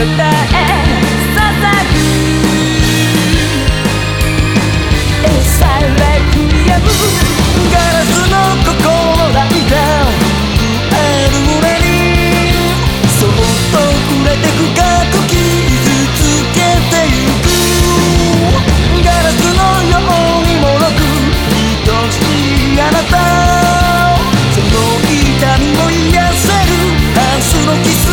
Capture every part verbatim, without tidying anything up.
たへ捧ぐエサレクイエムガラスの心抱いたある俺にそっと触れて深く傷つけてゆくガラスのように脆く愛しいあなたその痛みを癒せる明日のキス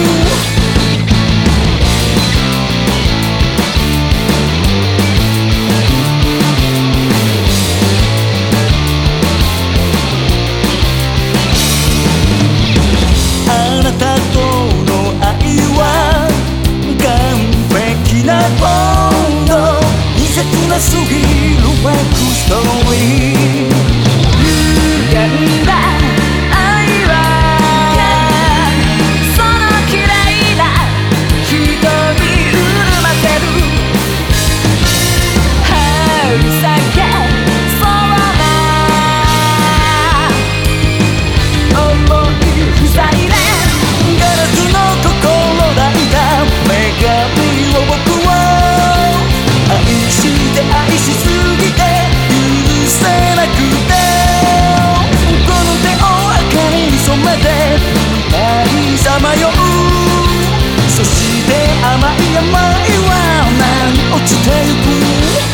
あなたとの愛は完璧なボンド密接なすぎるバックストーリー歪んだ愛はその綺麗な瞳潤ませる春先そうな思いふさいでガラスの心抱いた女神を僕は愛して愛しすぎて許せなくてこの手を赤に染めて愛さまようそして甘い甘いは波落ちてゆく